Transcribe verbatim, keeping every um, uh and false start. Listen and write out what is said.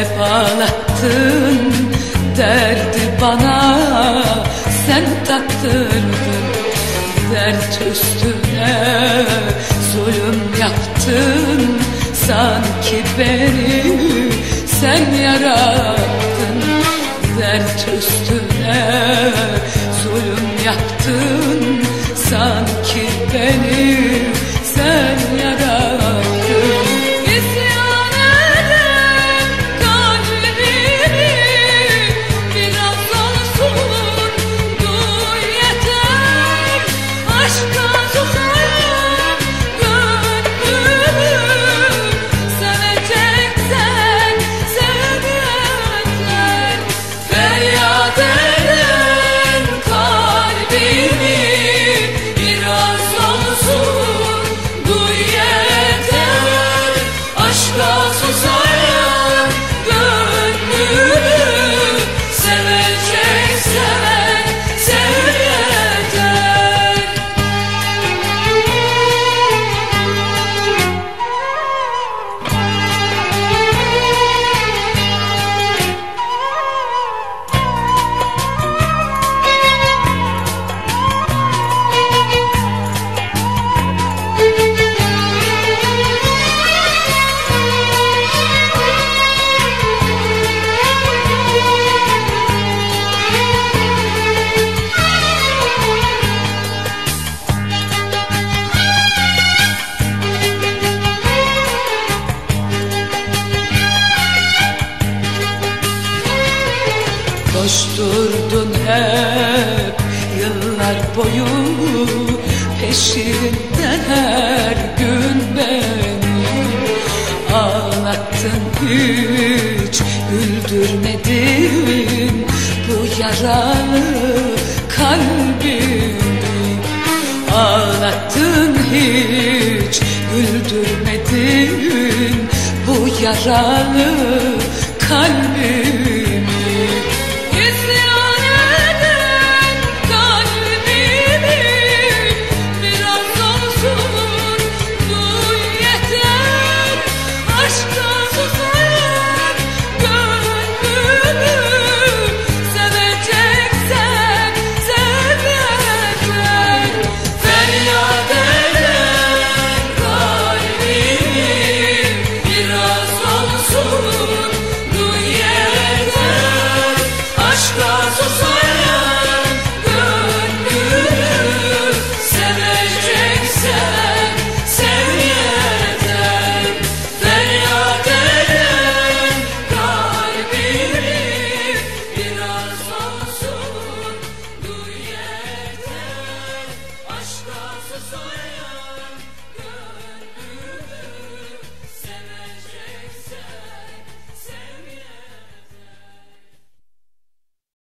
hep ağlattın derdi bana, sen taktırdın. Dert üstüne zulüm yaptın, sanki beni sen yarattın. Dert üstüne zulüm yaptın, sanki beni sen yarattın. Koşturdun hep yıllar boyu peşinden her gün beni. Ağlattın hiç güldürmedin bu yaralı kalbimi. Ağlattın hiç güldürmedin bu yaralı kalbimi. Aşka susayan